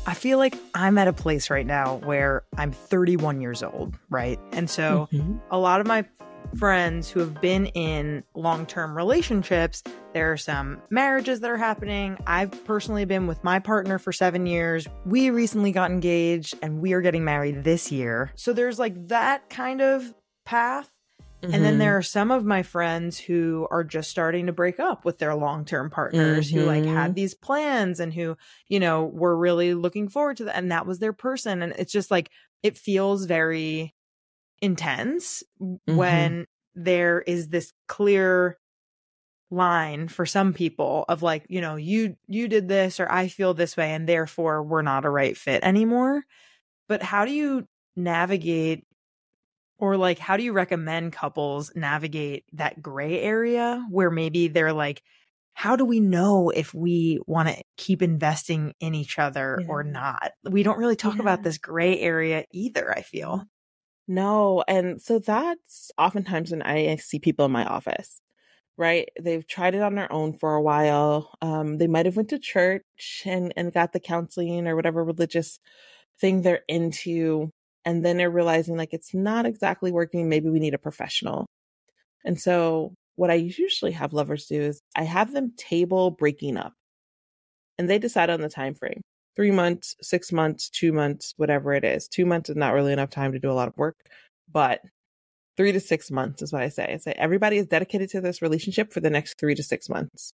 I feel like I'm at a place right now where I'm 31 years old, right? And so a lot of my friends who have been in long-term relationships, there are some marriages that are happening. I've personally been with my partner for 7 years. We recently got engaged and we are getting married this year. So there's like that kind of path. And then there are some of my friends who are just starting to break up with their long-term partners who like had these plans and who, you know, were really looking forward to that. And that was their person. And it's just like, it feels very intense when there is this clear line for some people of like, you know, you did this or I feel this way and therefore we're not a right fit anymore. But how do you navigate, or like, how do you recommend couples navigate that gray area where maybe they're like, how do we know if we want to keep investing in each other or not? We don't really talk about this gray area either, I feel. No. And so that's oftentimes when I see people in my office, right? They've tried it on their own for a while. They might have went to church and got the counseling or whatever religious thing they're into. And then they're realizing like it's not exactly working. Maybe we need a professional. And so what I usually have lovers do is I have them table breaking up and they decide on the time frame. 3 months, 6 months, 2 months, whatever it is. 2 months is not really enough time to do a lot of work, but 3 to 6 months is what I say. I say everybody is dedicated to this relationship for the next 3 to 6 months.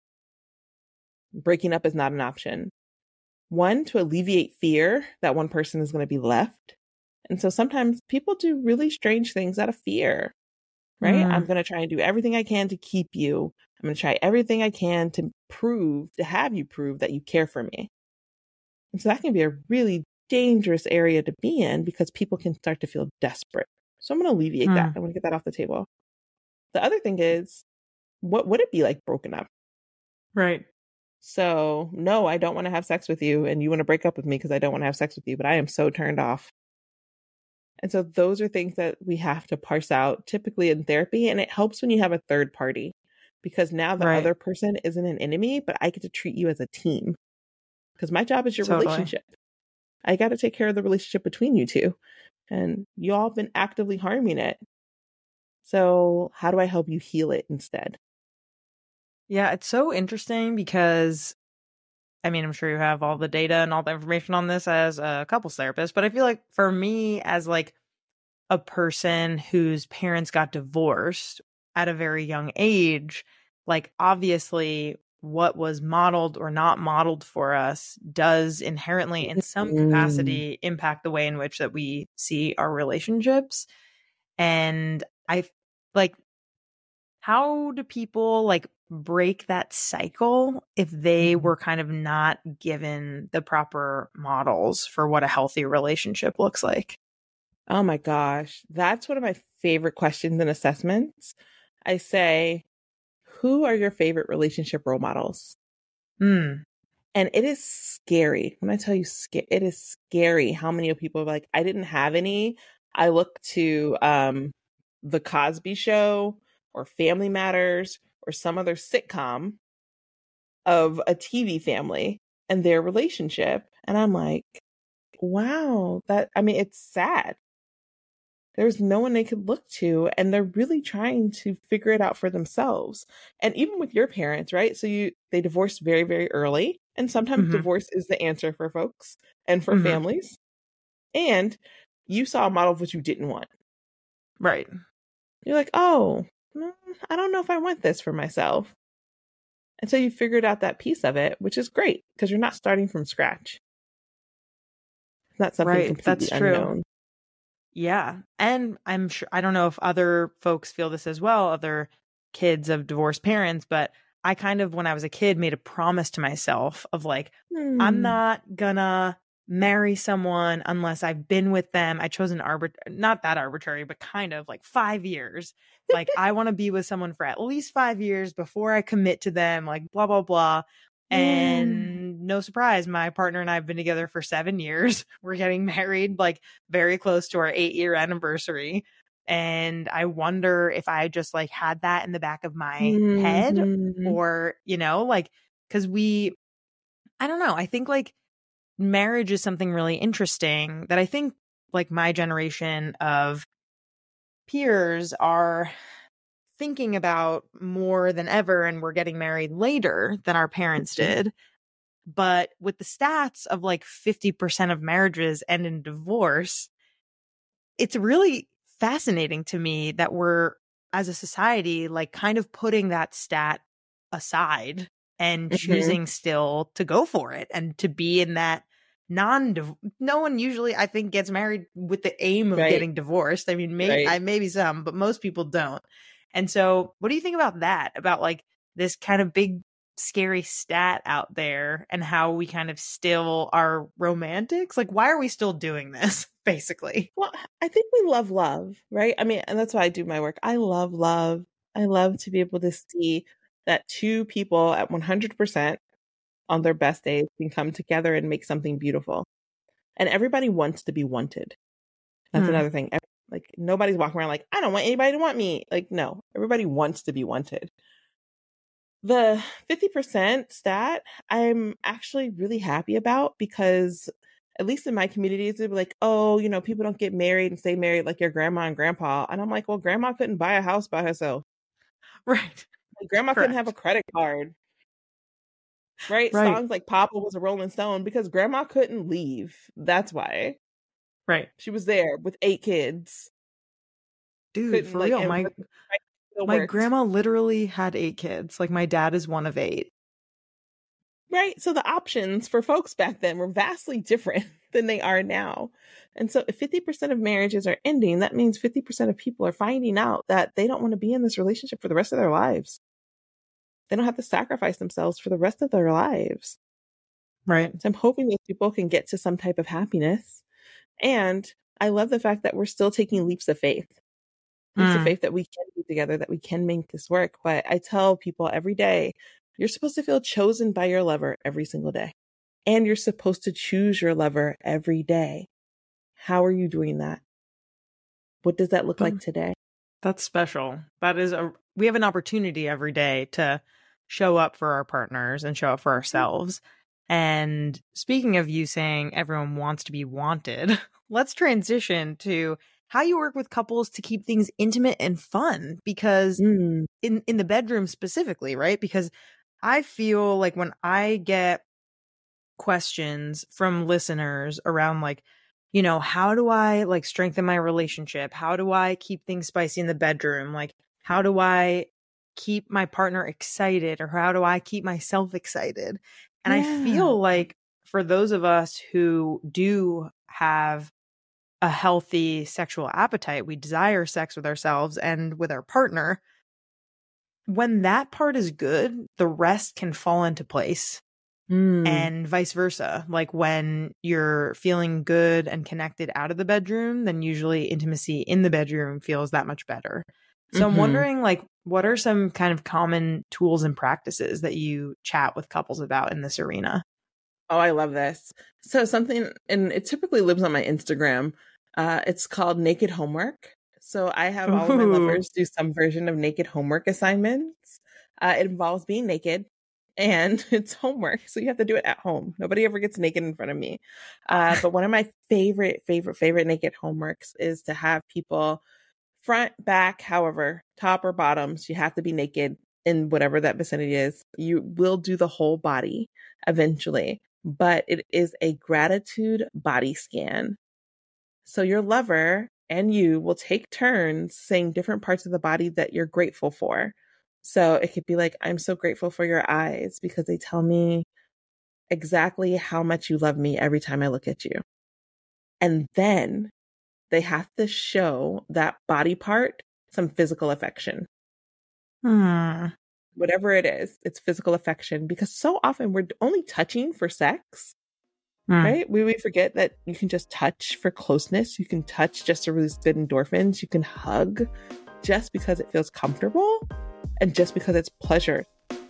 Breaking up is not an option. One, to alleviate fear that one person is going to be left. And so sometimes people do really strange things out of fear, right? I'm going to try and do everything I can to keep you. I'm going to try everything I can to have you prove that you care for me. And so that can be a really dangerous area to be in because people can start to feel desperate. So I'm going to alleviate that. I want to get that off the table. The other thing is, what would it be like broken up? Right. So no, I don't want to have sex with you and you want to break up with me because I don't want to have sex with you, but I am so turned off. And so those are things that we have to parse out typically in therapy. And it helps when you have a third party because now the other person isn't an enemy, but I get to treat you as a team because my job is your relationship. I got to take care of the relationship between you two and you all have been actively harming it. So how do I help you heal it instead? Yeah, it's so interesting because I mean, I'm sure you have all the data and all the information on this as a couples therapist, but I feel like for me as like a person whose parents got divorced at a very young age, like obviously what was modeled or not modeled for us does inherently in some capacity impact the way in which that we see our relationships. And I like, how do people like break that cycle if they were kind of not given the proper models for what a healthy relationship looks like? Oh my gosh. That's one of my favorite questions in assessments. I say, who are your favorite relationship role models? And it is scary. When I tell you, it is scary how many people are like, I didn't have any. I look to The Cosby Show or Family Matters or some other sitcom of a TV family and their relationship. And I'm like, wow, it's sad. There's no one they could look to and they're really trying to figure it out for themselves. And even with your parents, right? So they divorced very, very early. And sometimes divorce is the answer for folks and for families. And you saw a model of what you didn't want. Right. You're like, oh, I don't know if I want this for myself. And so you figured out that piece of it, which is great because you're not starting from scratch. It's not something completely unknown. True. Yeah. And I'm sure, I don't know if other folks feel this as well, other kids of divorced parents, but I kind of, when I was a kid, made a promise to myself of like, I'm not gonna marry someone unless I've been with them. I chose not that arbitrary, but kind of like 5 years. Like I want to be with someone for at least 5 years before I commit to them, like blah, blah, blah. And no surprise, my partner and I have been together for 7 years. We're getting married like very close to our 8-year anniversary. And I wonder if I just like had that in the back of my head or, you know, like, cause I don't know. I think like marriage is something really interesting that I think like my generation of peers are thinking about more than ever, and we're getting married later than our parents did. But with the stats of like 50% of marriages end in divorce, it's really fascinating to me that we're, as a society, like kind of putting that stat aside and choosing still to go for it and to be in that no one usually, I think, gets married with the aim of getting divorced. I mean, maybe some, but most people don't. And so what do you think about that? About like this kind of big scary stat out there and how we kind of still are romantics? Like, why are we still doing this, basically? Well, I think we love love, right? I mean, and that's why I do my work. I love love. I love to be able to see that two people at 100% on their best days can come together and make something beautiful. And everybody wants to be wanted. That's another thing. Like, nobody's walking around like, I don't want anybody to want me. Like, no, everybody wants to be wanted. The 50% stat, I'm actually really happy about, because at least in my communities, they'd be like, oh, you know, people don't get married and stay married like your grandma and grandpa. And I'm like, well, grandma couldn't buy a house by herself. Right. Like, grandma couldn't have a credit card. Right? Songs like Papa was a Rolling Stone because grandma couldn't leave. That's why. Right. She was there with 8 kids. Dude, for real. My grandma literally had 8 kids. Like, my dad is one of 8. Right. So the options for folks back then were vastly different than they are now. And so if 50% of marriages are ending, that means 50% of people are finding out that they don't want to be in this relationship for the rest of their lives. They don't have to sacrifice themselves for the rest of their lives. Right. So I'm hoping those people can get to some type of happiness. And I love the fact that we're still taking leaps of faith. Leaps of faith that we can be together, that we can make this work. But I tell people every day, you're supposed to feel chosen by your lover every single day. And you're supposed to choose your lover every day. How are you doing that? What does that look like today? That's special. We have an opportunity every day to show up for our partners and show up for ourselves. And speaking of you saying everyone wants to be wanted, let's transition to how you work with couples to keep things intimate and fun, because in the bedroom specifically, right? Because I feel like when I get questions from listeners around like, you know, how do I like strengthen my relationship? How do I keep things spicy in the bedroom? Like, how do I keep my partner excited, or how do I keep myself excited? And I feel like for those of us who do have a healthy sexual appetite, we desire sex with ourselves and with our partner, when that part is good, the rest can fall into place. And vice versa. Like, when you're feeling good and connected out of the bedroom, then usually intimacy in the bedroom feels that much better. So I'm wondering, like, what are some kind of common tools and practices that you chat with couples about in this arena? Oh, I love this. So something, and it typically lives on my Instagram. It's called Naked Homework. So I have all of my lovers do some version of naked homework assignments. It involves being naked, and it's homework. So you have to do it at home. Nobody ever gets naked in front of me. But one of my favorite naked homeworks is to have people front, back, however, top or bottoms, you have to be naked in whatever that vicinity is. You will do the whole body eventually, but it is a gratitude body scan. So your lover and you will take turns saying different parts of the body that you're grateful for. So it could be like, I'm so grateful for your eyes because they tell me exactly how much you love me every time I look at you. And then they have to show that body part some physical affection. Whatever it is, it's physical affection, because so often we're only touching for sex, right? We forget that you can just touch for closeness. You can touch just to release good endorphins. You can hug just because it feels comfortable and just because it's pleasure.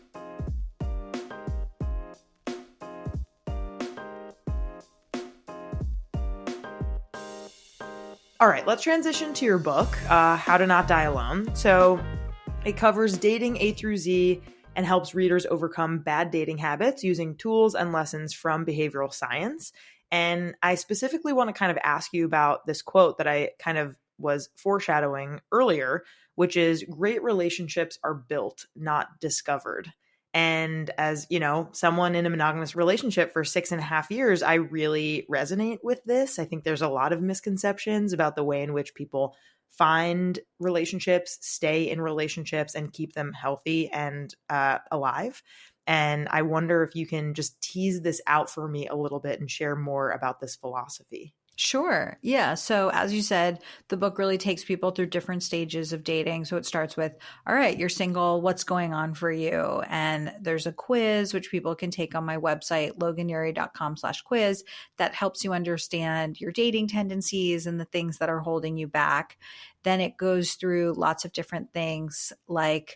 All right, let's transition to your book, How to Not Die Alone. So it covers dating A through Z, and helps readers overcome bad dating habits using tools and lessons from behavioral science. And I specifically want to kind of ask you about this quote that I kind of was foreshadowing earlier, which is great relationships are built, not discovered. And as you know, someone in a monogamous relationship for 6.5 years, I really resonate with this. I think there's a lot of misconceptions about the way in which people find relationships, stay in relationships, and keep them healthy and alive. And I wonder if you can just tease this out for me a little bit and share more about this philosophy. Sure. Yeah. So as you said, the book really takes people through different stages of dating. So it starts with, all right, you're single. What's going on for you? And there's a quiz, which people can take on my website, loganyuri.com/quiz, that helps you understand your dating tendencies and the things that are holding you back. Then it goes through lots of different things like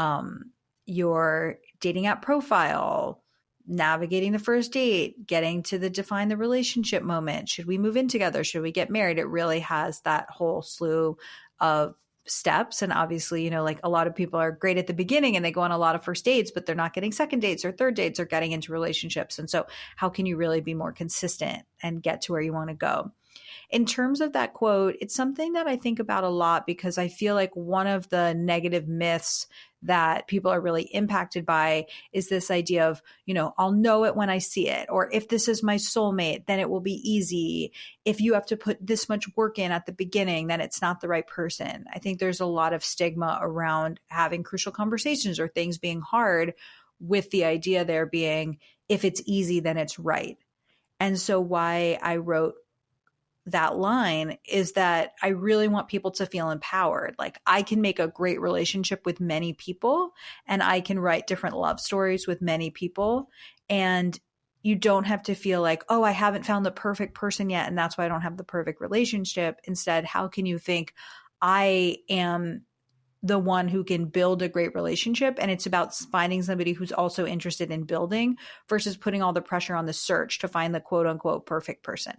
your dating app profile, navigating the first date, getting to the define the relationship moment. Should we move in together? Should we get married? It really has that whole slew of steps. And obviously, you know, like a lot of people are great at the beginning and they go on a lot of first dates, but they're not getting second dates or third dates or getting into relationships. And so how can you really be more consistent and get to where you want to go? In terms of that quote, it's something that I think about a lot because I feel like one of the negative myths that people are really impacted by is this idea of, you know, I'll know it when I see it, or if this is my soulmate, then it will be easy. If you have to put this much work in at the beginning, then it's not the right person. I think there's a lot of stigma around having crucial conversations or things being hard, with the idea there being, if it's easy, then it's right. And so why I wrote that line is that I really want people to feel empowered. Like I can make a great relationship with many people and I can write different love stories with many people. And you don't have to feel like, oh, I haven't found the perfect person yet, and that's why I don't have the perfect relationship. Instead, how can you think I am the one who can build a great relationship? And it's about finding somebody who's also interested in building versus putting all the pressure on the search to find the quote unquote perfect person.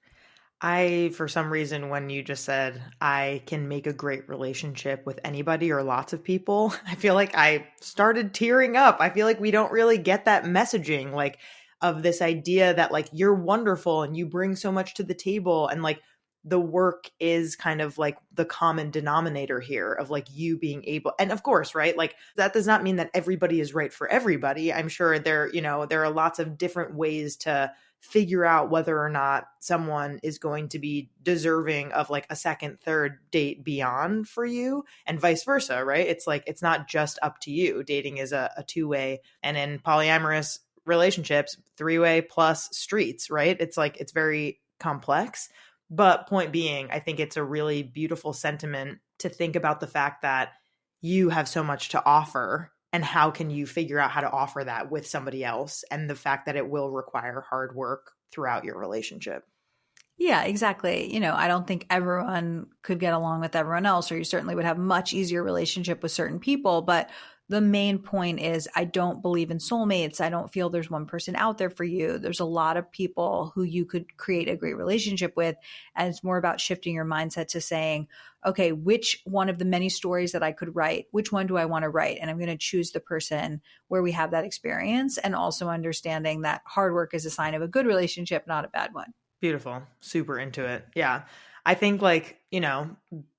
For some reason, when you just said, I can make a great relationship with anybody or lots of people, I feel like I started tearing up. I feel like we don't really get that messaging, like of this idea that like, you're wonderful and you bring so much to the table. And like the work is kind of like the common denominator here of like you being able, and of course, right? Like that does not mean that everybody is right for everybody. I'm sure there are lots of different ways to figure out whether or not someone is going to be deserving of like a second, third date beyond for you, and vice versa, right? It's like, it's not just up to you. Dating is a two-way, and in polyamorous relationships, three-way plus streets, right? It's like, it's very complex. But point being, I think it's a really beautiful sentiment to think about the fact that you have so much to offer. And how can you figure out how to offer that with somebody else? And the fact that it will require hard work throughout your relationship. Yeah, exactly. You know, I don't think everyone could get along with everyone else, or you certainly would have much easier relationship with certain people. But the main point is I don't believe in soulmates. I don't feel there's one person out there for you. There's a lot of people who you could create a great relationship with. And it's more about shifting your mindset to saying, okay, which one of the many stories that I could write, which one do I want to write? And I'm going to choose the person where we have that experience, and also understanding that hard work is a sign of a good relationship, not a bad one. Beautiful. Super into it. Yeah. I think like, you know,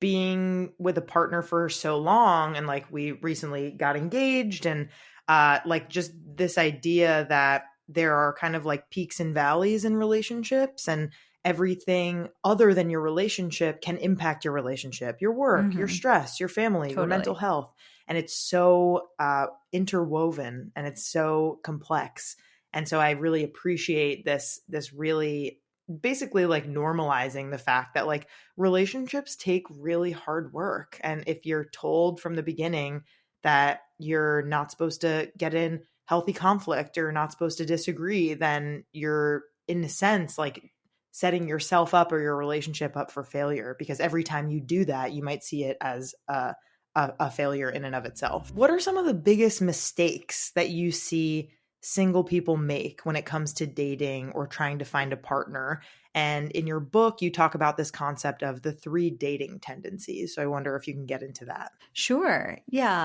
being with a partner for so long, and like we recently got engaged, and like just this idea that there are kind of like peaks and valleys in relationships, and everything other than your relationship can impact your relationship, your work, your stress, your family, your mental health. And it's so interwoven and it's so complex. And so I really appreciate this really basically like normalizing the fact that like relationships take really hard work. And if you're told from the beginning that you're not supposed to get in healthy conflict or not supposed to disagree, then you're in a sense like setting yourself up or your relationship up for failure, because every time you do that, you might see it as a failure in and of itself. What are some of the biggest mistakes that you see single people make when it comes to dating or trying to find a partner? And in your book, you talk about this concept of the 3 dating tendencies. So I wonder if you can get into that. Sure. Yeah.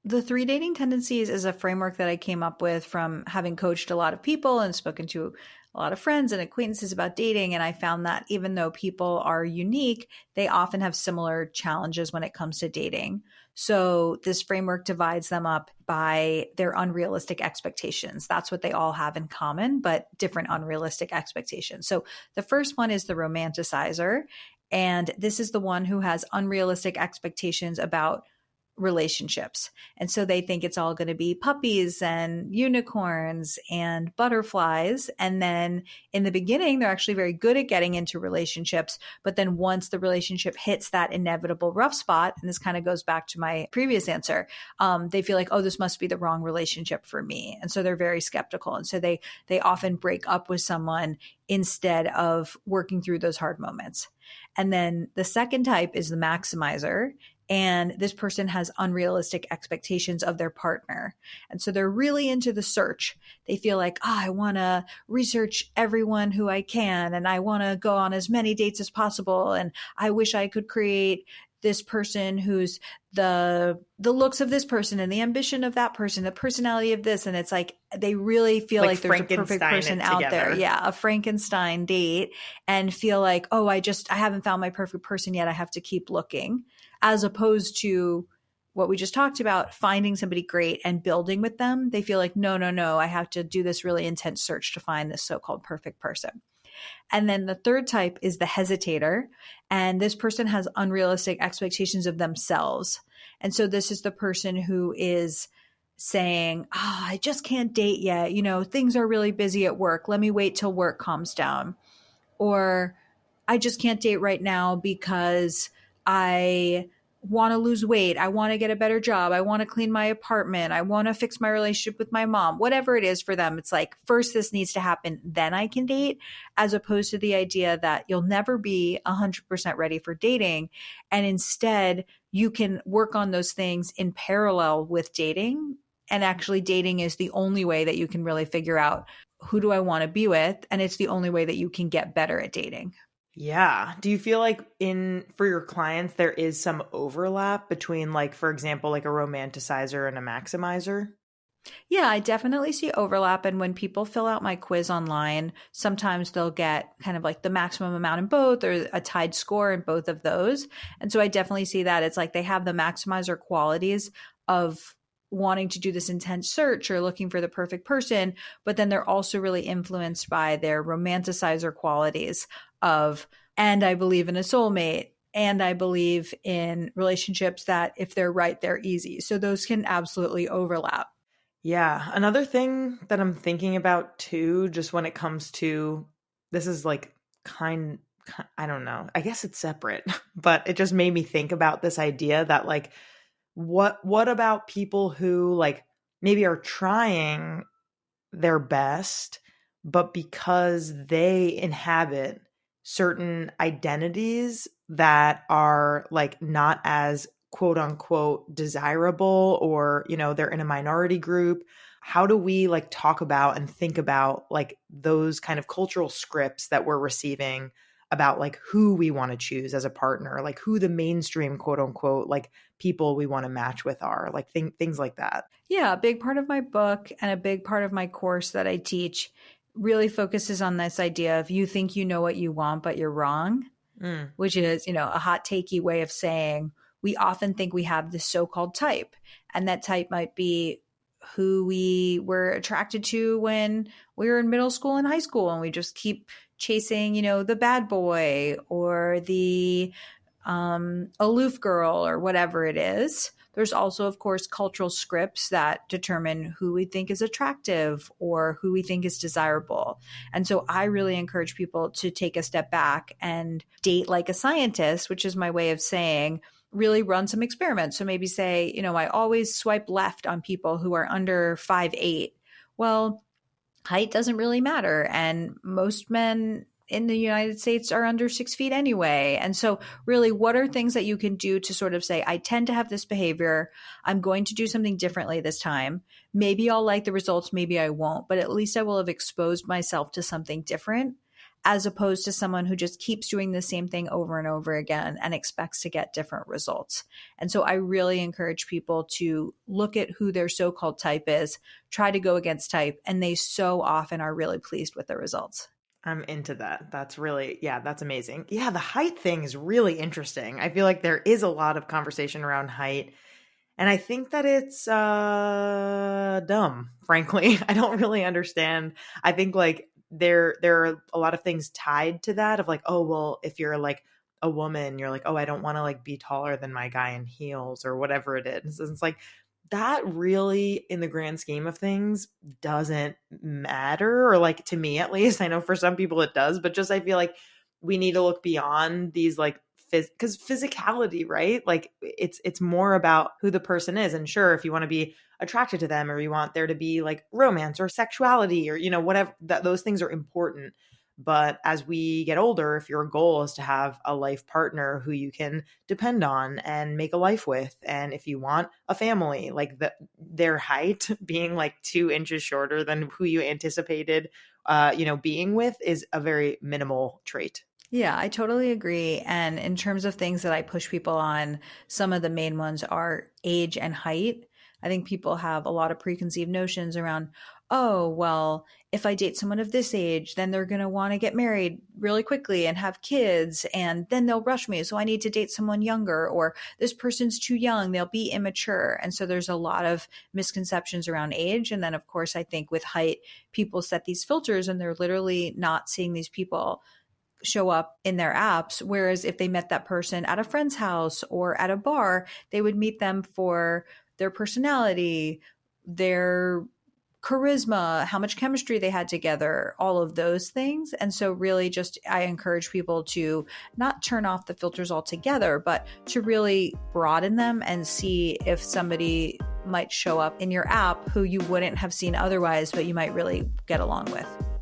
The 3 dating tendencies is a framework that I came up with from having coached a lot of people and spoken to a lot of friends and acquaintances about dating. And I found that even though people are unique, they often have similar challenges when it comes to dating. So this framework divides them up by their unrealistic expectations. That's what they all have in common, but different unrealistic expectations. So the first one is the romanticizer. And this is the one who has unrealistic expectations about relationships. And so they think it's all going to be puppies and unicorns and butterflies. And then in the beginning, they're actually very good at getting into relationships. But then once the relationship hits that inevitable rough spot, and this kind of goes back to my previous answer, they feel like, oh, this must be the wrong relationship for me. And so they're very skeptical. And so they often break up with someone instead of working through those hard moments. And then the second type is the maximizer. And this person has unrealistic expectations of their partner. And so they're really into the search. They feel like, I want to research everyone who I can, and I want to go on as many dates as possible. And I wish I could create this person who's the looks of this person and the ambition of that person, the personality of this. And it's like, they really feel like there's a perfect person out there. Yeah. A Frankenstein date, and feel like, oh, I haven't found my perfect person yet. I have to keep looking, as opposed to what we just talked about, finding somebody great and building with them. They feel like, no, I have to do this really intense search to find this so-called perfect person. And then the third type is the hesitator. And this person has unrealistic expectations of themselves. And so this is the person who is saying, I just can't date yet. Things are really busy at work. Let me wait till work calms down. Or I just can't date right now because I want to lose weight. I want to get a better job. I want to clean my apartment. I want to fix my relationship with my mom. Whatever it is for them, it's like, first this needs to happen, then I can date, as opposed to the idea that you'll never be 100% ready for dating. And instead, you can work on those things in parallel with dating. And actually, dating is the only way that you can really figure out, who do I want to be with? And it's the only way that you can get better at dating. Yeah. Do you feel like for your clients, there is some overlap between, like, for example, like a romanticizer and a maximizer? Yeah, I definitely see overlap. And when people fill out my quiz online, sometimes they'll get kind of like the maximum amount in both, or a tied score in both of those. And so I definitely see that. It's like they have the maximizer qualities of wanting to do this intense search or looking for the perfect person, but then they're also really influenced by their romanticizer qualities of, and I believe in a soulmate, and I believe in relationships that if they're right, they're easy. So those can absolutely overlap. Yeah. Another thing that I'm thinking about too, just when it comes to, this is like I don't know, I guess it's separate, but it just made me think about this idea that, like, what about people who, like, maybe are trying their best, but because they inhabit certain identities that are, like, not as quote unquote desirable, or, they're in a minority group. How do we, like, talk about and think about, like, those kind of cultural scripts that we're receiving about, like, who we want to choose as a partner, like who the mainstream quote unquote, like, people we want to match with are, like, things like that? Yeah. A big part of my book and a big part of my course that I teach really focuses on this idea of, you think you know what you want, but you're wrong, which is, a hot takey way of saying, we often think we have this so-called type, and that type might be who we were attracted to when we were in middle school and high school, and we just keep chasing, the bad boy or the aloof girl or whatever it is. There's also, of course, cultural scripts that determine who we think is attractive or who we think is desirable. And so I really encourage people to take a step back and date like a scientist, which is my way of saying, really run some experiments. So maybe say, I always swipe left on people who are under 5'8". Well, height doesn't really matter. And most men in the United States are under 6 feet anyway. And so really, what are things that you can do to sort of say, I tend to have this behavior. I'm going to do something differently this time. Maybe I'll like the results, maybe I won't, but at least I will have exposed myself to something different, as opposed to someone who just keeps doing the same thing over and over again and expects to get different results. And so I really encourage people to look at who their so-called type is, try to go against type, and they so often are really pleased with the results. I'm into that. That's really, that's amazing. Yeah, the height thing is really interesting. I feel like there is a lot of conversation around height. And I think that it's dumb, frankly. I don't really understand. I think like there are a lot of things tied to that of like, oh, well, if you're like a woman, you're like, oh, I don't want to like be taller than my guy in heels or whatever it is. And it's like, that really, in the grand scheme of things, doesn't matter. Or like, to me, at least, I know for some people it does, but just, I feel like we need to look beyond these like, because physicality, right? Like it's more about who the person is. And sure, if you want to be attracted to them or you want there to be like romance or sexuality or, whatever, those things are important. But as we get older, if your goal is to have a life partner who you can depend on and make a life with, and if you want a family, like their height being like 2 inches shorter than who you anticipated, being with is a very minimal trait. Yeah, I totally agree. And in terms of things that I push people on, some of the main ones are age and height. I think people have a lot of preconceived notions around, oh, well, if I date someone of this age, then they're going to want to get married really quickly and have kids, and then they'll rush me. So I need to date someone younger, or this person's too young, they'll be immature. And so there's a lot of misconceptions around age. And then, of course, I think with height, people set these filters and they're literally not seeing these people show up in their apps. Whereas if they met that person at a friend's house or at a bar, they would meet them for their personality, their charisma, how much chemistry they had together, all of those things. And so really just, I encourage people to not turn off the filters altogether, but to really broaden them and see if somebody might show up in your app who you wouldn't have seen otherwise, but you might really get along with.